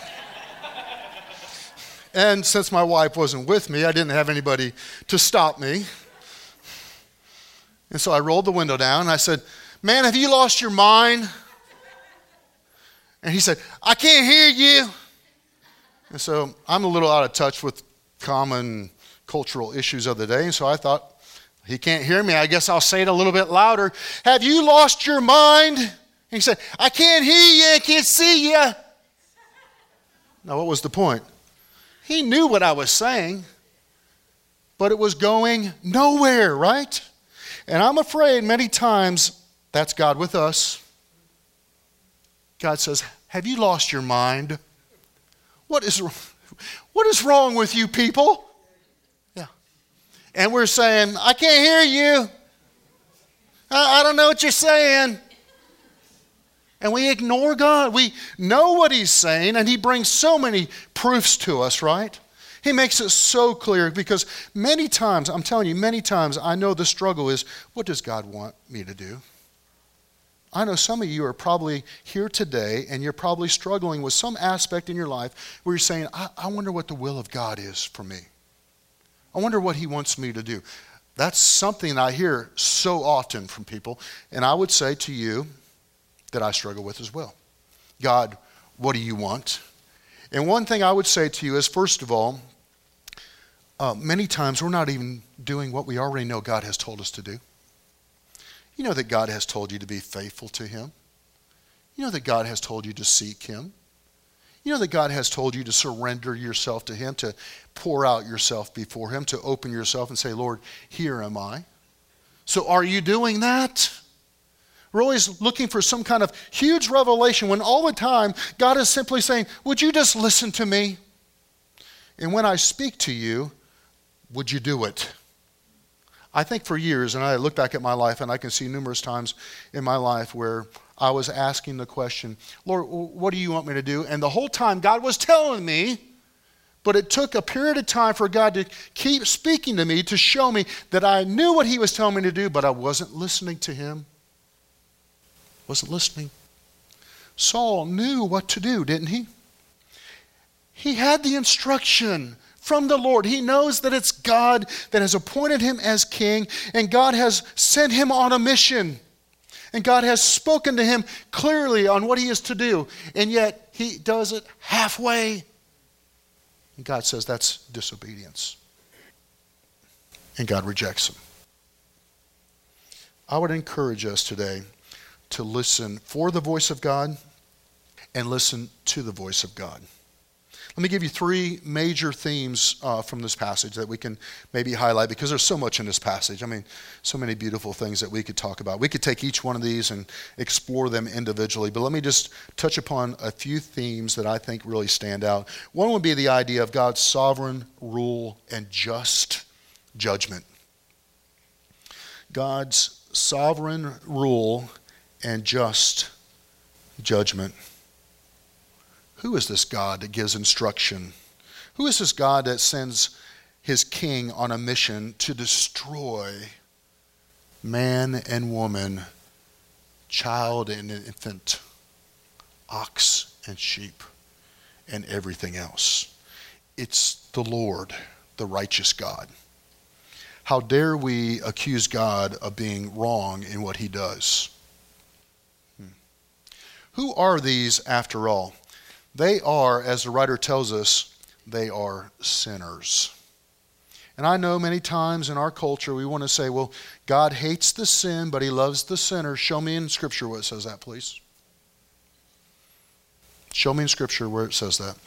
And since my wife wasn't with me, I didn't have anybody to stop me. And so I rolled the window down and I said, man, have you lost your mind? And he said, I can't hear you. And so I'm a little out of touch with common cultural issues of the day. And so I thought, he can't hear me. I guess I'll say it a little bit louder. Have you lost your mind? And he said, I can't hear you. I can't see you. Now, what was the point? He knew what I was saying, but it was going nowhere, right? And I'm afraid many times that's God with us. God says, have you lost your mind? What is wrong with you people? Yeah. And we're saying, I can't hear you. I don't know what you're saying. And we ignore God. We know what he's saying, and he brings so many proofs to us, right? He makes it so clear because many times, I'm telling you, many times I know the struggle is, what does God want me to do? I know some of you are probably here today and you're probably struggling with some aspect in your life where you're saying, I wonder what the will of God is for me. I wonder what he wants me to do. That's something I hear so often from people. And I would say to you that I struggle with as well. God, what do you want? And one thing I would say to you is, first of all, many times we're not even doing what we already know God has told us to do. You know that God has told you to be faithful to him. You know that God has told you to seek him. You know that God has told you to surrender yourself to him, to pour out yourself before him, to open yourself and say, Lord, here am I. So are you doing that? We're always looking for some kind of huge revelation when all the time God is simply saying, would you just listen to me? And when I speak to you, would you do it? I think for years, and I look back at my life and I can see numerous times in my life where I was asking the question, Lord, what do you want me to do? And the whole time God was telling me, but it took a period of time for God to keep speaking to me to show me that I knew what he was telling me to do, but I wasn't listening to him. Wasn't listening. Saul knew what to do, didn't he? He had the instruction from the Lord. He knows that it's God that has appointed him as king, and God has sent him on a mission. And God has spoken to him clearly on what he is to do, and yet he does it halfway. And God says that's disobedience. And God rejects him. I would encourage us today to listen for the voice of God and listen to the voice of God. Let me give you three major themes from this passage that we can maybe highlight because there's so much in this passage. I mean, so many beautiful things that we could talk about. We could take each one of these and explore them individually, but let me just touch upon a few themes that I think really stand out. One would be the idea of God's sovereign rule and just judgment. God's sovereign rule and just judgment. Who is this God that gives instruction? Who is this God that sends his king on a mission to destroy man and woman, child and infant, ox and sheep, and everything else? It's the Lord, the righteous God. How dare we accuse God of being wrong in what he does? Who are these after all? They are, as the writer tells us, they are sinners. And I know many times in our culture we want to say, well, God hates the sin, but he loves the sinner. Show me in Scripture where it says that, please. Show me in Scripture where it says that.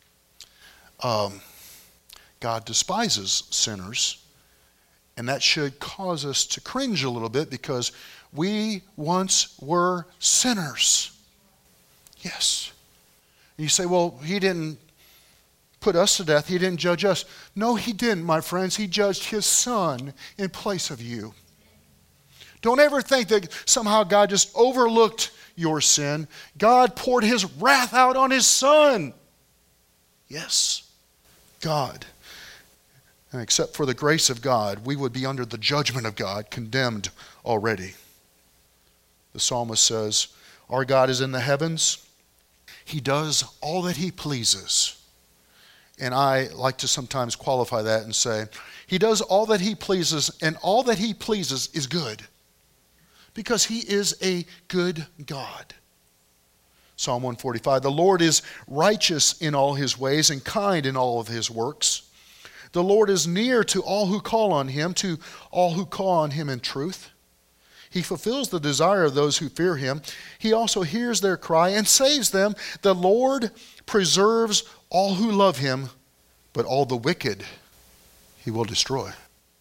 God despises sinners, and that should cause us to cringe a little bit because we once were sinners. Yes. And you say, well, he didn't put us to death. He didn't judge us. No, he didn't, my friends. He judged his son in place of you. Don't ever think that somehow God just overlooked your sin. God poured his wrath out on his Son. Yes, God. And except for the grace of God, we would be under the judgment of God, condemned already. The psalmist says, our God is in the heavens. He does all that he pleases. And I like to sometimes qualify that and say, he does all that he pleases, and all that he pleases is good. Because he is a good God. Psalm 145, the Lord is righteous in all his ways and kind in all of his works. The Lord is near to all who call on him, to all who call on him in truth. He fulfills the desire of those who fear him. He also hears their cry and saves them. The Lord preserves all who love him, but all the wicked he will destroy.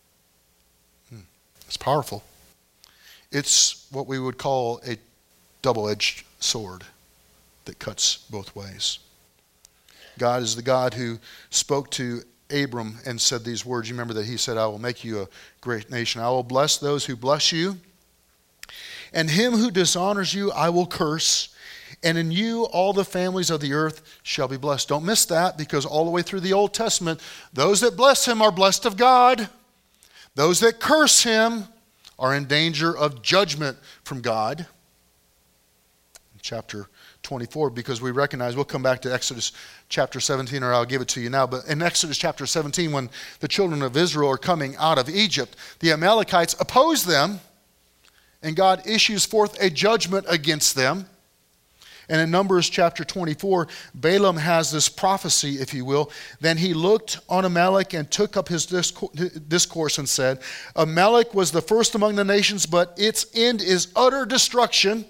It's powerful. It's what we would call a double-edged sword that cuts both ways. God is the God who spoke to Abram and said these words. You remember that he said, I will make you a great nation. I will bless those who bless you, and him who dishonors you I will curse, and in you all the families of the earth shall be blessed. Don't miss that, because all the way through the Old Testament, those that bless him are blessed of God. Those that curse him are in danger of judgment from God. Chapter 24, because we recognize, we'll come back to Exodus chapter 17, or I'll give it to you now, but in Exodus chapter 17, when the children of Israel are coming out of Egypt, the Amalekites oppose them, and God issues forth a judgment against them. And in Numbers chapter 24, Balaam has this prophecy, if you will. Then he looked on Amalek and took up his discourse and said, Amalek was the first among the nations, but its end is utter destruction.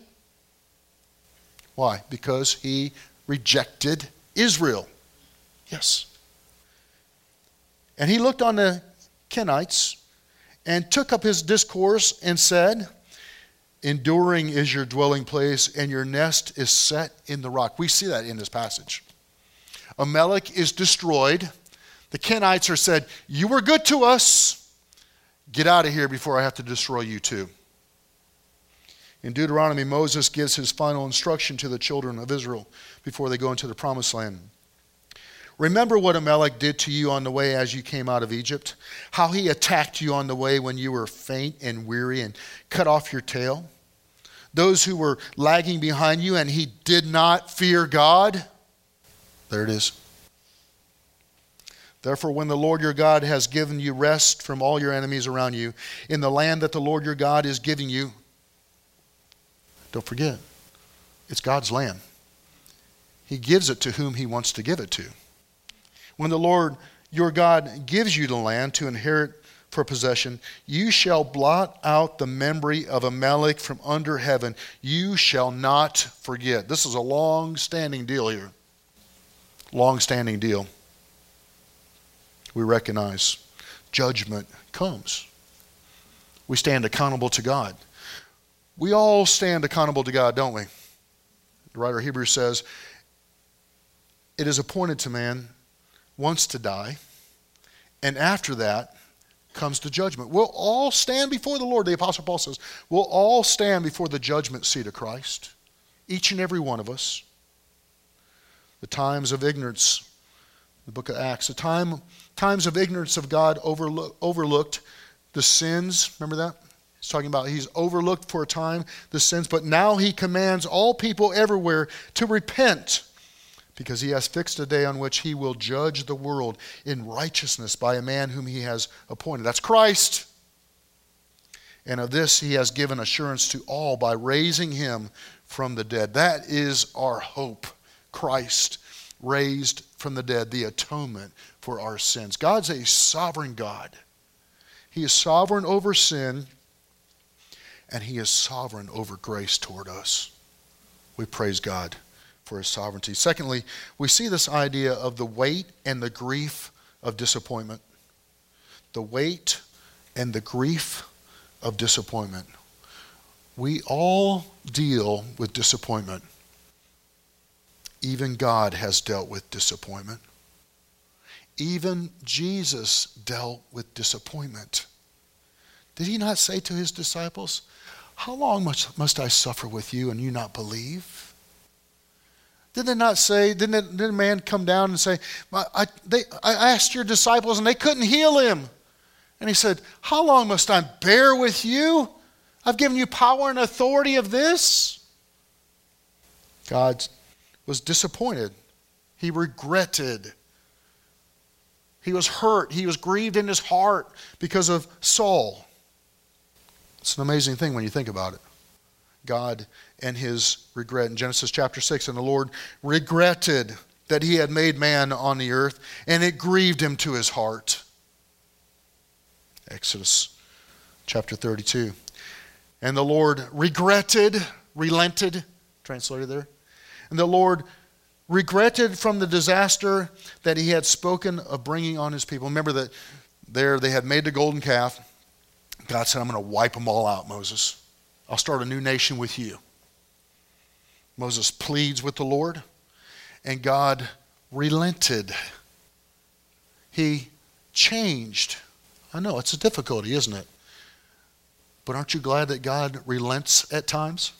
Why? Because he rejected Israel. Yes. And he looked on the Kenites and took up his discourse and said, enduring is your dwelling place, and your nest is set in the rock. We see that in this passage. Amalek is destroyed. The Kenites are said, you were good to us. Get out of here before I have to destroy you too. In Deuteronomy, Moses gives his final instruction to the children of Israel before they go into the promised land. Remember what Amalek did to you on the way as you came out of Egypt, how he attacked you on the way when you were faint and weary and cut off your tail. Those who were lagging behind you, and he did not fear God. There it is. Therefore, when the Lord your God has given you rest from all your enemies around you, in the land that the Lord your God is giving you, don't forget, it's God's land. He gives it to whom he wants to give it to. When the Lord your God gives you the land to inherit for possession, you shall blot out the memory of Amalek from under heaven. You shall not forget. This is a long-standing deal here. Long-standing deal. We recognize judgment comes. We stand accountable to God. We all stand accountable to God, don't we? The writer of Hebrews says, it is appointed to man once to die, and after that comes the judgment. We'll all stand before the Lord. The Apostle Paul says, we'll all stand before the judgment seat of Christ, each and every one of us. The times of ignorance, the book of Acts, the times of ignorance of God overlooked the sins. Remember that? He's talking about he's overlooked for a time the sins, but now he commands all people everywhere to repent, because he has fixed a day on which he will judge the world in righteousness by a man whom he has appointed. That's Christ. And of this he has given assurance to all by raising him from the dead. That is our hope. Christ raised from the dead, the atonement for our sins. God's a sovereign God. He is sovereign over sin, and he is sovereign over grace toward us. We praise God for his sovereignty. Secondly, we see this idea of the weight and the grief of disappointment. The weight and the grief of disappointment. We all deal with disappointment. Even God has dealt with disappointment. Even Jesus dealt with disappointment. Did he not say to his disciples, how long must I suffer with you and you not believe? Did they not say, didn't a man come down and say, I asked your disciples and they couldn't heal him. And he said, how long must I bear with you? I've given you power and authority of this. God was disappointed. He regretted. He was hurt. He was grieved in his heart because of Saul. It's an amazing thing when you think about it. God and his regret. In Genesis chapter 6, and the Lord regretted that he had made man on the earth, and it grieved him to his heart. Exodus chapter 32. And the Lord regretted, relented, translated there. And the Lord regretted from the disaster that he had spoken of bringing on his people. Remember that there they had made the golden calf. God said, I'm going to wipe them all out, Moses. I'll start a new nation with you. Moses pleads with the Lord, and God relented. He changed. I know, it's a difficulty, isn't it? But aren't you glad that God relents at times?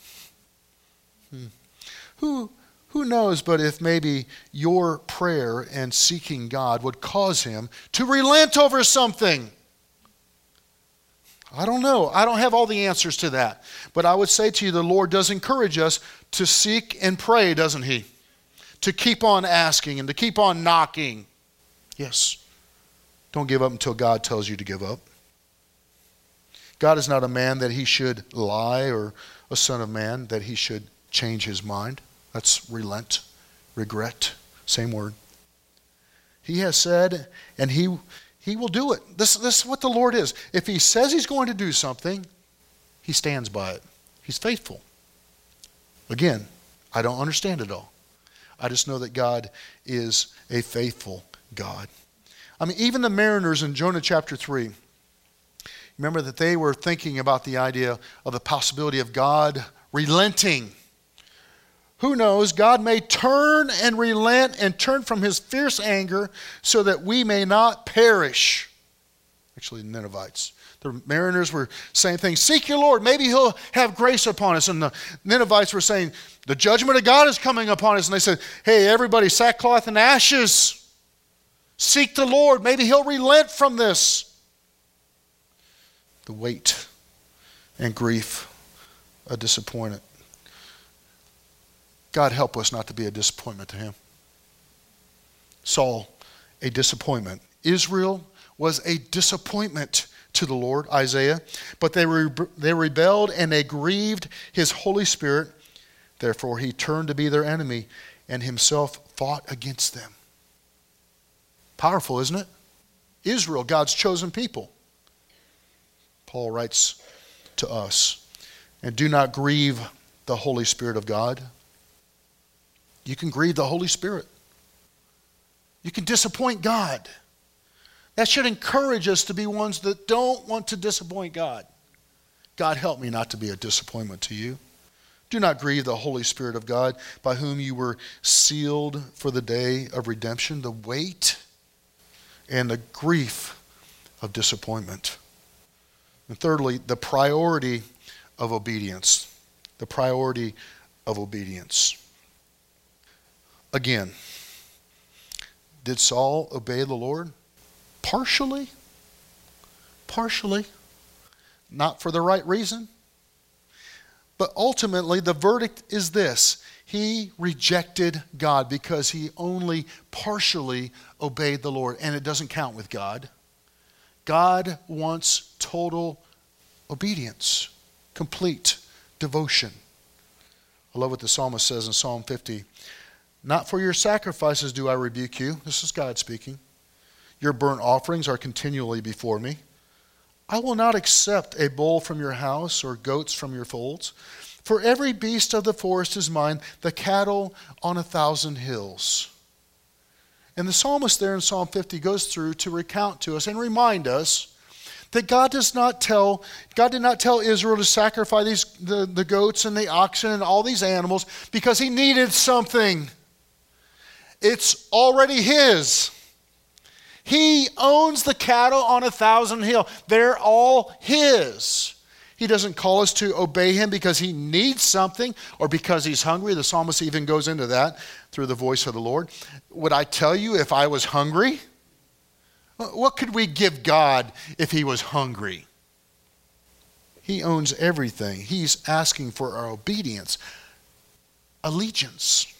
Who knows but if maybe your prayer and seeking God would cause him to relent over something? I don't know. I don't have all the answers to that. But I would say to you, the Lord does encourage us to seek and pray, doesn't he? To keep on asking and to keep on knocking. Yes. Don't give up until God tells you to give up. God is not a man that he should lie, or a son of man that he should change his mind. That's relent, regret, same word. He has said, and he will do it. This is what the Lord is. If he says he's going to do something, he stands by it. He's faithful. Again, I don't understand it all. I just know that God is a faithful God. I mean, even the mariners in Jonah chapter 3, remember that they were thinking about the idea of the possibility of God relenting. Who knows, God may turn and relent and turn from his fierce anger so that we may not perish. Actually, the Ninevites. The mariners were saying things, seek your Lord, maybe he'll have grace upon us. And the Ninevites were saying, the judgment of God is coming upon us. And they said, hey, everybody, sackcloth and ashes. Seek the Lord, maybe he'll relent from this. The weight and grief of disappointment. God help us not to be a disappointment to him. Saul, a disappointment. Israel was a disappointment to the Lord, Isaiah. But they rebelled and they grieved his Holy Spirit. Therefore he turned to be their enemy and himself fought against them. Powerful, isn't it? Israel, God's chosen people. Paul writes to us, and do not grieve the Holy Spirit of God. You can grieve the Holy Spirit. You can disappoint God. That should encourage us to be ones that don't want to disappoint God. God, help me not to be a disappointment to you. Do not grieve the Holy Spirit of God, by whom you were sealed for the day of redemption. The weight and the grief of disappointment. And thirdly, the priority of obedience. The priority of obedience. Again, did Saul obey the Lord? Partially. Partially. Not for the right reason. But ultimately, the verdict is this. He rejected God because he only partially obeyed the Lord. And it doesn't count with God. God wants total obedience. Complete devotion. I love what the psalmist says in Psalm 50. Not for your sacrifices do I rebuke you. This is God speaking. Your burnt offerings are continually before me. I will not accept a bull from your house or goats from your folds. For every beast of the forest is mine, the cattle on 1,000 hills. And the psalmist there in Psalm 50 goes through to recount to us and remind us that God did not tell Israel to sacrifice the goats and the oxen and all these animals because he needed something. It's already his. He owns the cattle on 1,000 hill. They're all his. He doesn't call us to obey him because he needs something or because he's hungry. The psalmist even goes into that through the voice of the Lord. Would I tell you if I was hungry? What could we give God if he was hungry? He owns everything. He's asking for our obedience, allegiance.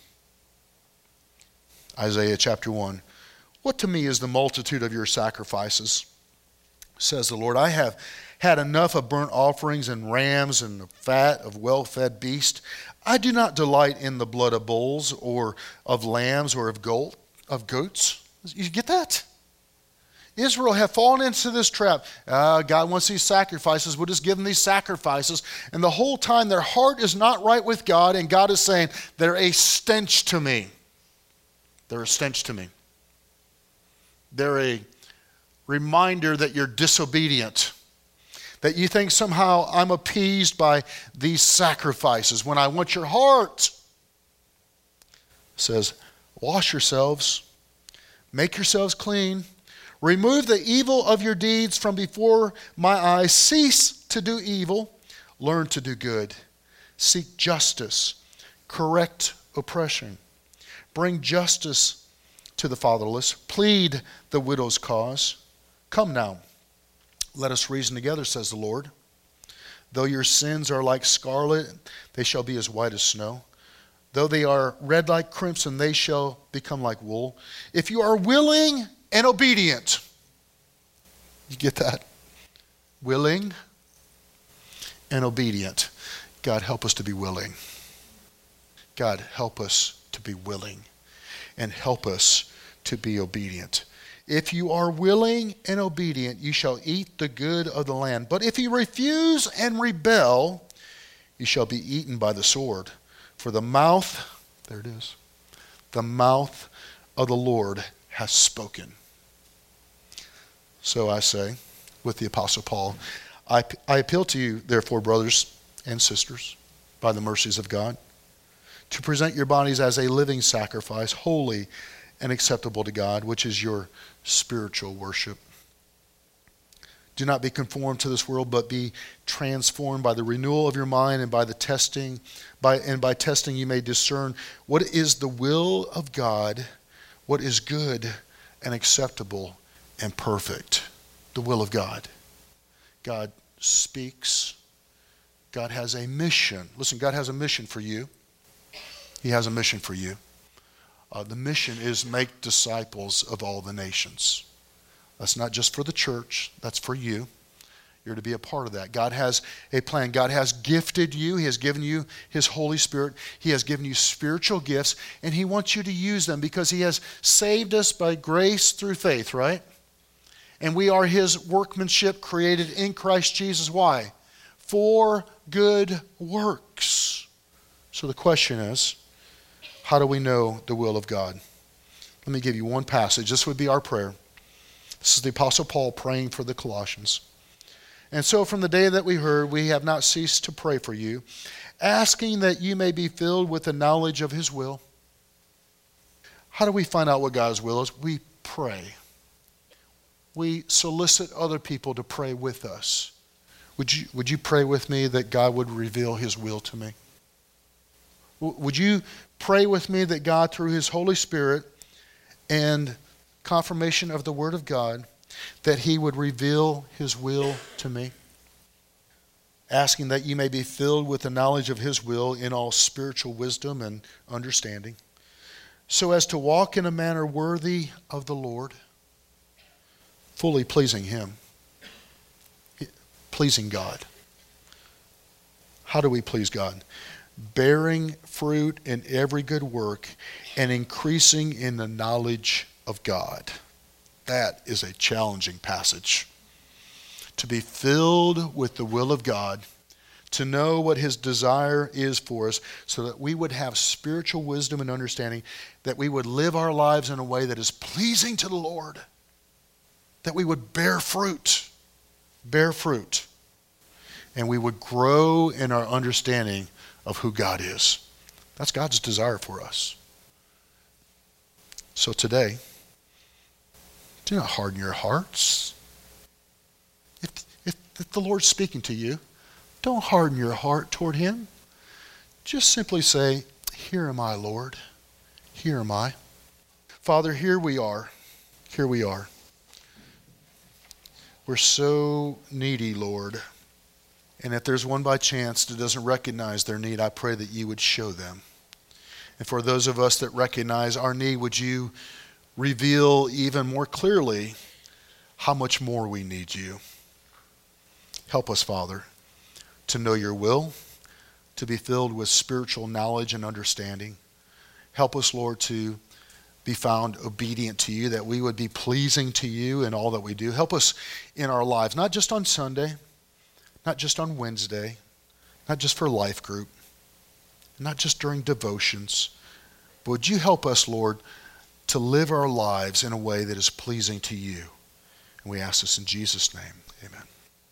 Isaiah chapter 1. What to me is the multitude of your sacrifices, says the Lord. I have had enough of burnt offerings and rams and the fat of well-fed beasts. I do not delight in the blood of bulls or of lambs or of goats. You get that? Israel have fallen into this trap. God wants these sacrifices. We'll just give them these sacrifices. And the whole time their heart is not right with God, and God is saying, they're a stench to me. They're a stench to me. They're a reminder that you're disobedient, that you think somehow I'm appeased by these sacrifices when I want your heart. It says, wash yourselves, make yourselves clean, remove the evil of your deeds from before my eyes, cease to do evil, learn to do good, seek justice, correct oppression, bring justice to the fatherless, plead the widow's cause. Come now, let us reason together, says the Lord. Though your sins are like scarlet, they shall be as white as snow. Though they are red like crimson, they shall become like wool. If you are willing and obedient. You get that? Willing and obedient. God, help us to be willing. God, help us to be willing. And help us to be obedient. If you are willing and obedient, you shall eat the good of the land. But if you refuse and rebel, you shall be eaten by the sword. For the mouth, there it is, the mouth of the Lord has spoken. So I say, with the Apostle Paul, I appeal to you, therefore, brothers and sisters, by the mercies of God, to present your bodies as a living sacrifice, holy and acceptable to God, which is your spiritual worship. Do not be conformed to this world, but be transformed by the renewal of your mind, and by testing you may discern what is the will of God, what is good and acceptable and perfect. The will of God. God speaks. God has a mission. Listen, God has a mission for you. He has a mission for you. The mission is make disciples of all the nations. That's not just for the church. That's for you. You're to be a part of that. God has a plan. God has gifted you. He has given you His Holy Spirit. He has given you spiritual gifts, and He wants you to use them because He has saved us by grace through faith, right? And we are His workmanship created in Christ Jesus. Why? For good works. So the question is, how do we know the will of God? Let me give you one passage. This would be our prayer. This is the Apostle Paul praying for the Colossians. And so from the day that we heard, we have not ceased to pray for you, asking that you may be filled with the knowledge of His will. How do we find out what God's will is? We pray. We solicit other people to pray with us. Would you pray with me that God would reveal His will to me? Would you pray with me that God, through His Holy Spirit and confirmation of the Word of God, that He would reveal His will to me? Asking that you may be filled with the knowledge of His will in all spiritual wisdom and understanding, so as to walk in a manner worthy of the Lord, fully pleasing Him, pleasing God. How do we please God? Bearing fruit in every good work and increasing in the knowledge of God. That is a challenging passage. To be filled with the will of God, to know what His desire is for us, so that we would have spiritual wisdom and understanding, that we would live our lives in a way that is pleasing to the Lord, that we would bear fruit, and we would grow in our understanding of who God is. That's God's desire for us. So today, Do not harden your hearts. If the Lord's speaking to you, don't harden your heart toward him. Just simply say, here am I, Lord. Here am I. Father, here we are. Here we are. We're so needy, Lord. And if there's one by chance that doesn't recognize their need, I pray that you would show them. And for those of us that recognize our need, would you reveal even more clearly how much more we need you? Help us, Father, to know your will, to be filled with spiritual knowledge and understanding. Help us, Lord, to be found obedient to you, that we would be pleasing to you in all that we do. Help us in our lives, not just on Sunday, not just on Wednesday, not just for life group, not just during devotions, but would you help us, Lord, to live our lives in a way that is pleasing to you? And we ask this in Jesus' name. Amen.